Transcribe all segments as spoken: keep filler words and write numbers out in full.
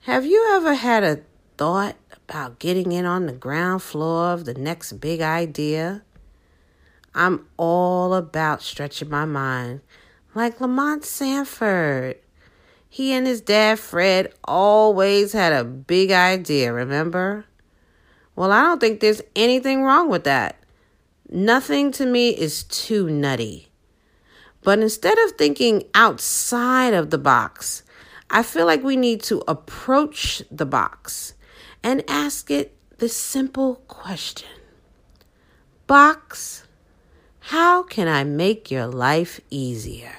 Have you ever had a thought about getting in on the ground floor of the next big idea? I'm all about stretching my mind, like Lamont Sanford. He and his dad, Fred, always had a big idea, remember? Well, I don't think there's anything wrong with that. Nothing to me is too nutty. But instead of thinking outside of the box, I feel like we need to approach the box and ask it this simple question. Box, how can I make your life easier?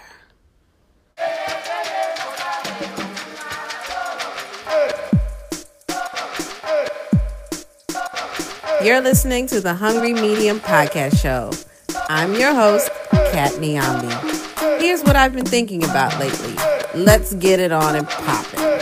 You're listening to the Hungry Medium Podcast Show. I'm your host, Kat Niambi. Here's what I've been thinking about lately. Let's get it on and pop it.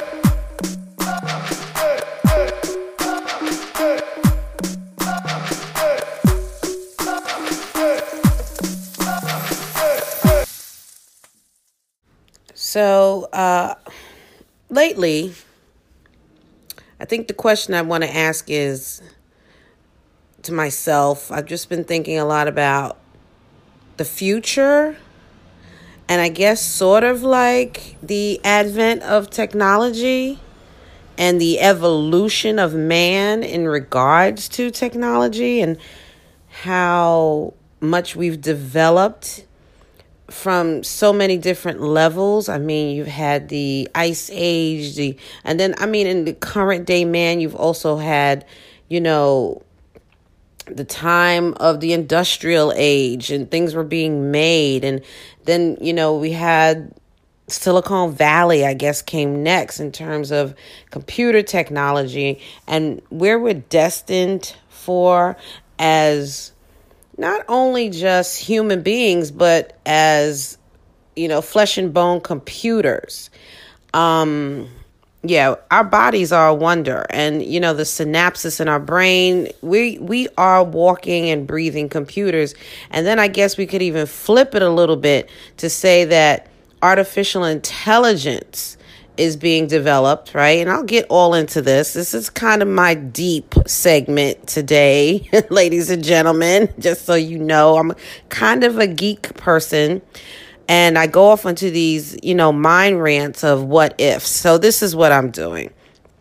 So, uh, lately, I think the question I want to ask is to myself, I've just been thinking a lot about the future, and I guess sort of like the advent of technology and the evolution of man in regards to technology and how much we've developed from so many different levels. I mean, you've had the Ice Age, the and then, I mean, in the current day, man, you've also had, you know, the time of the industrial age and things were being made. And then, you know, we had Silicon Valley, I guess, came next in terms of computer technology and where we're destined for as not only just human beings, but as, you know, flesh and bone computers. Um, yeah, our bodies are a wonder. And, you know, the synapses in our brain, we we are walking and breathing computers. And then I guess we could even flip it a little bit to say that artificial intelligence is being developed, right? And I'll get all into this. This is kind of my deep segment today, ladies and gentlemen, just so you know. I'm kind of a geek person, and I go off into these, you know, mind rants of what ifs. So this is what I'm doing.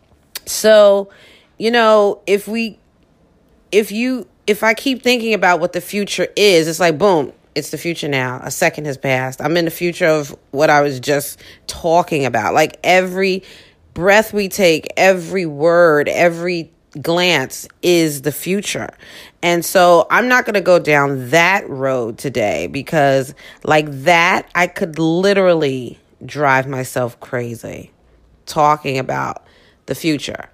So, you know, if we, if you, if I keep thinking about what the future is, it's like, boom, it's the future now. A second has passed. I'm in the future of what I was just talking about. Like every breath we take, every word, every glance is the future. And so I'm not going to go down that road today because like that, I could literally drive myself crazy talking about the future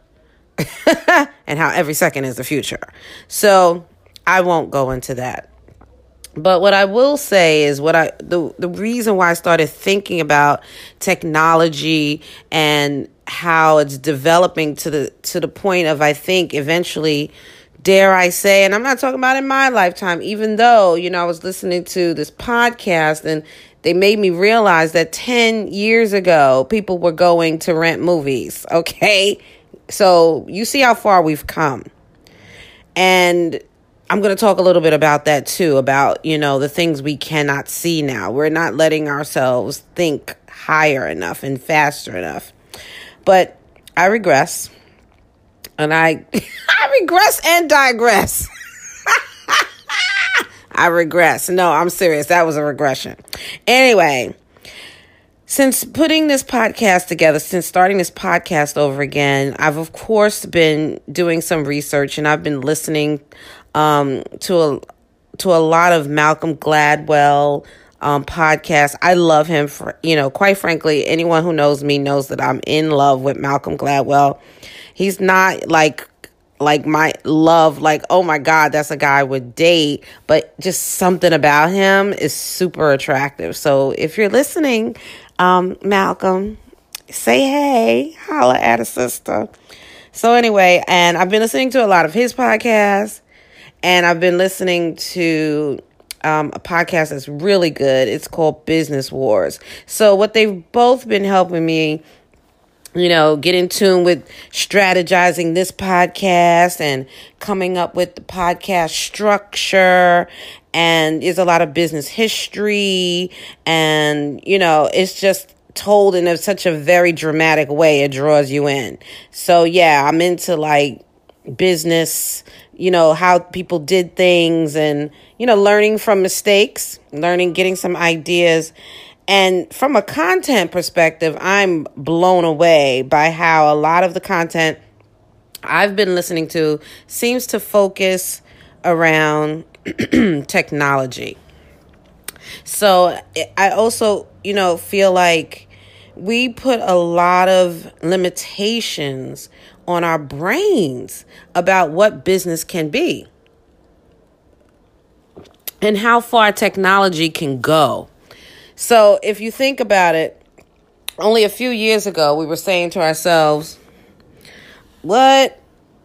and how every second is the future. So I won't go into that. But what I will say is what I the the reason why I started thinking about technology and how it's developing to the to the point of, I think, eventually, dare I say, and I'm not talking about in my lifetime, even though, you know, I was listening to this podcast and they made me realize that ten years ago, people were going to rent movies. Okay. So you see how far we've come. And I'm going to talk a little bit about that too, about, you know, the things we cannot see now. We're not letting ourselves think higher enough and faster enough. But I regress. And I, I regress and digress. I regress. No, I'm serious. That was a regression. Anyway, since putting this podcast together, since starting this podcast over again, I've, of course, been doing some research and I've been listening um, to a to a lot of Malcolm Gladwell um, podcasts. I love him for, you know, quite frankly, anyone who knows me knows that I'm in love with Malcolm Gladwell. He's not like like my love, like, oh my God, that's a guy I would date, but just something about him is super attractive. So if you're listening, um, Malcolm, say hey, holla at a sister. So anyway, and I've been listening to a lot of his podcasts, and I've been listening to um, a podcast that's really good. It's called Business Wars. So what they've both been helping me you know, get in tune with strategizing this podcast and coming up with the podcast structure. And there's a lot of business history. And, you know, it's just told in a, such a very dramatic way. It draws you in. So, yeah, I'm into like business, you know, how people did things and, you know, learning from mistakes, learning, getting some ideas. And from a content perspective, I'm blown away by how a lot of the content I've been listening to seems to focus around technology. So I also, you know, feel like we put a lot of limitations on our brains about what business can be and how far technology can go. So if you think about it, only a few years ago, we were saying to ourselves, what?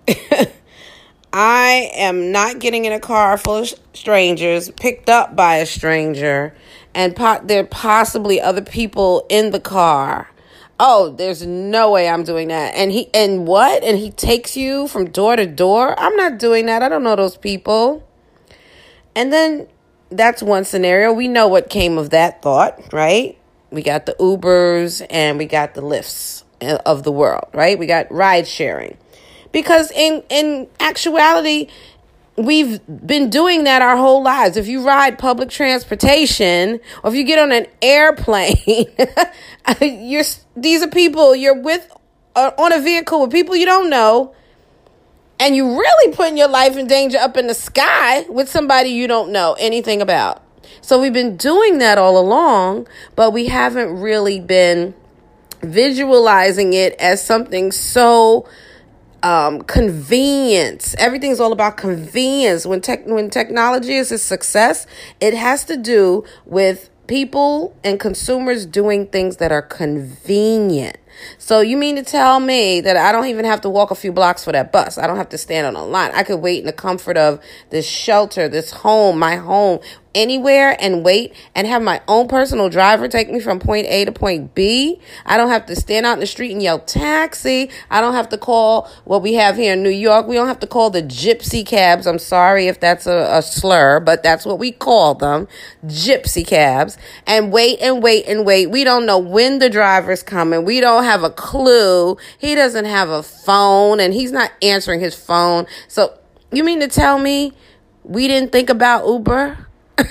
I am not getting in a car full of strangers, picked up by a stranger, and po- there are possibly other people in the car. Oh, there's no way I'm doing that. And he, and what? And he takes you from door to door? I'm not doing that. I don't know those people. And then that's one scenario. We know what came of that thought, right? We got the Ubers and we got the Lyfts of the world, right? We got ride sharing. Because in, in actuality, we've been doing that our whole lives. If you ride public transportation or if you get on an airplane, you're, these are people you're with uh, on a vehicle with people you don't know. And you really putting your life in danger up in the sky with somebody you don't know anything about. So we've been doing that all along, but we haven't really been visualizing it as something so um, convenience. Everything's all about convenience. When tech, when technology is a success, it has to do with people and consumers doing things that are convenient. So you mean to tell me that I don't even have to walk a few blocks for that bus? I don't have to stand on a line. I could wait in the comfort of this shelter, this home, my home, anywhere and wait and have my own personal driver take me from point A to point B. I don't have to stand out in the street and yell taxi. I don't have to call what we have here in New York. We don't have to call the gypsy cabs. I'm sorry if that's a, a slur, but that's what we call them, gypsy cabs, and wait and wait and wait. We don't know when the driver's coming. We don't have a clue. He doesn't have a phone and he's not answering his phone. So you mean to tell me we didn't think about Uber?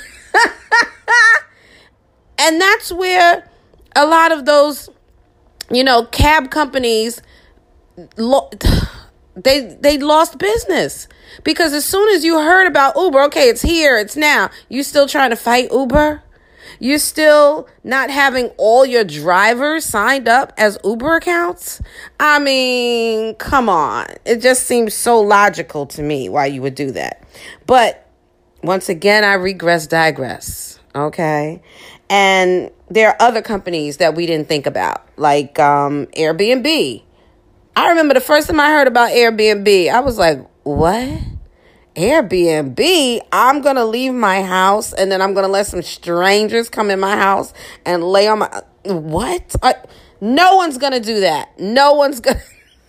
And that's where a lot of those, you know, cab companies, lo- they they lost business. Because as soon as you heard about Uber, okay, it's here, it's now, you still trying to fight Uber? You're still not having all your drivers signed up as Uber accounts? I mean, come on. It just seems so logical to me why you would do that. But once again, I regress, digress. Okay. And there are other companies that we didn't think about, like um, Airbnb. I remember the first time I heard about Airbnb, I was like, what? Airbnb? I'm going to leave my house and then I'm going to let some strangers come in my house and lay on my... What? I, no one's going to do that. No one's going to...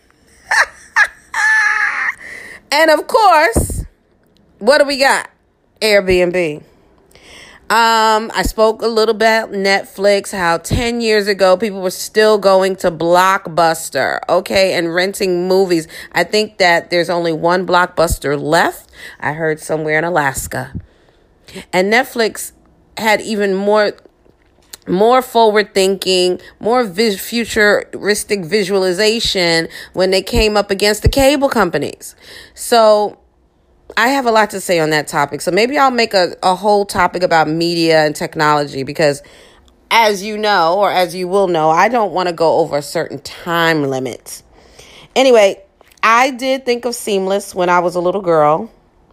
And of course, what do we got? Airbnb. Um, I spoke a little about Netflix, how ten years ago people were still going to Blockbuster, okay, and renting movies. I think that there's only one Blockbuster left. I heard somewhere in Alaska. And Netflix had even more more forward thinking, more vis- futuristic visualization when they came up against the cable companies. So I have a lot to say on that topic. So maybe I'll make a, a whole topic about media and technology because, as you know, or as you will know, I don't want to go over a certain time limit. Anyway, I did think of Seamless when I was a little girl.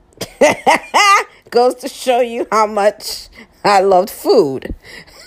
Goes to show you how much I loved food.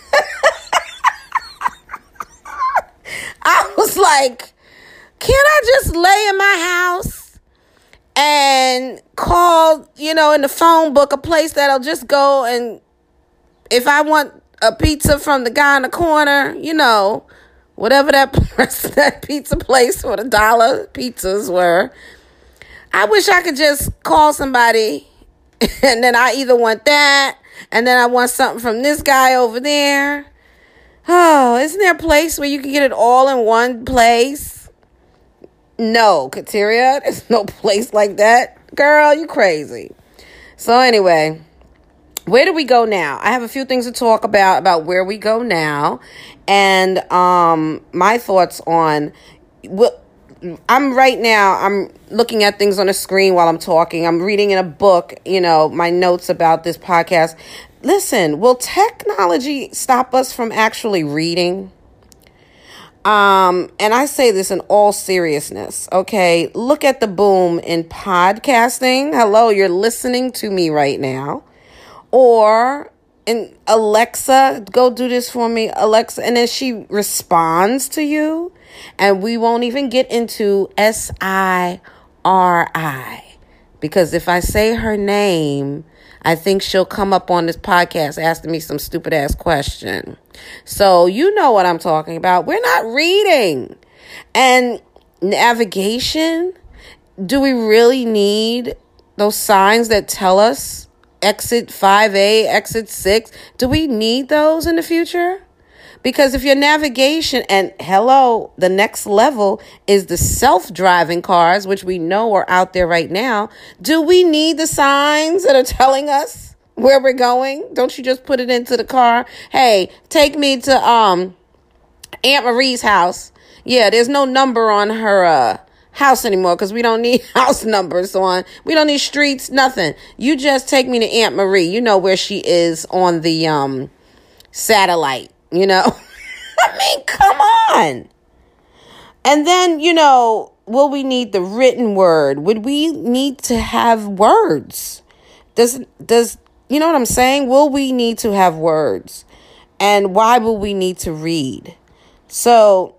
I was like, can I just lay in my house and call, you know, in the phone book, a place that'll just go and if I want a pizza from the guy in the corner, you know, whatever that that pizza place for the dollar pizzas were. I wish I could just call somebody and then I either want that and then I want something from this guy over there. Oh, isn't there a place where you can get it all in one place? No, Kateria, there's no place like that. Girl, you crazy. So anyway, where do we go now? I have a few things to talk about, about where we go now. And um, my thoughts on... Well, I'm right now, I'm looking at things on a screen while I'm talking. I'm reading in a book, you know, my notes about this podcast. Listen, will technology stop us from actually reading? Um, and I say this in all seriousness, okay? Look at the boom in podcasting. Hello, you're listening to me right now. Or, in Alexa, go do this for me, Alexa. And then she responds to you. And we won't even get into S I R I. Because if I say her name, I think she'll come up on this podcast asking me some stupid ass question. So you know what I'm talking about. We're not reading. And navigation, do we really need those signs that tell us exit five A, exit six? Do we need those in the future? Because if your navigation, and hello, the next level is the self-driving cars, which we know are out there right now. Do we need the signs that are telling us where we're going? Don't you just put it into the car? Hey, take me to um Aunt Marie's house. Yeah, there's no number on her uh, house anymore because we don't need house numbers on. We don't need streets, nothing. You just take me to Aunt Marie. You know where she is on the um satellite. You know, I mean, come on. And then, you know, will we need the written word? Would we need to have words? Does, does, you know what I'm saying? Will we need to have words? And why will we need to read? So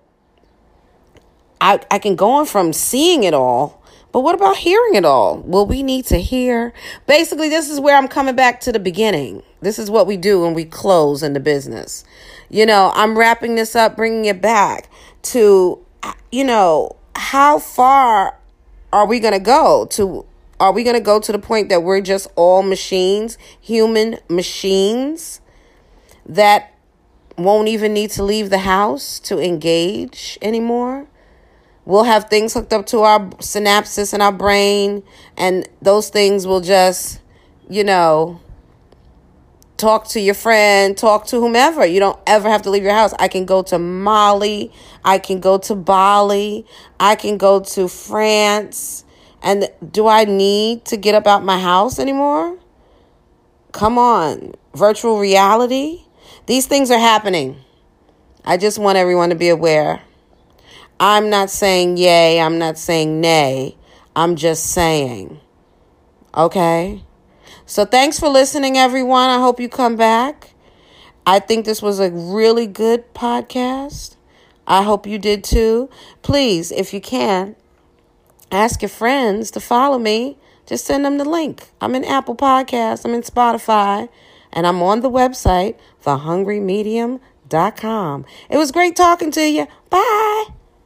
I, I can go on from seeing it all, but what about hearing it all? Will we need to hear? Basically, this is where I'm coming back to the beginning. This is what we do when we close in the business. You know, I'm wrapping this up, bringing it back to, you know, how far are we going to go to? Are we going to go to the point that we're just all machines, human machines that won't even need to leave the house to engage anymore? We'll have things hooked up to our synapses in our brain, and those things will just, you know, talk to your friend, talk to whomever. You don't ever have to leave your house. I can go to Mali. I can go to Bali. I can go to France. And do I need to get up out my house anymore? Come on. Virtual reality. These things are happening. I just want everyone to be aware. I'm not saying yay. I'm not saying nay. I'm just saying. Okay? So thanks for listening, everyone. I hope you come back. I think this was a really good podcast. I hope you did too. Please, if you can, ask your friends to follow me. Just send them the link. I'm in Apple Podcasts. I'm in Spotify. And I'm on the website, the hungry medium dot com. It was great talking to you. Bye.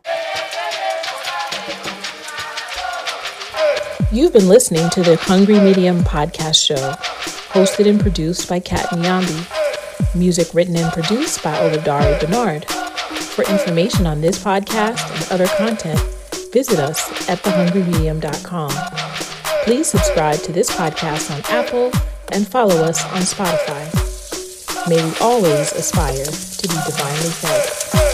You've been listening to the Hungry Medium podcast show, hosted and produced by Kat Nyambi. Music written and produced by Oludari Bernard. For information on this podcast and other content, visit us at the hungry medium dot com. Please subscribe to this podcast on Apple and follow us on Spotify. May we always aspire to be divinely fed.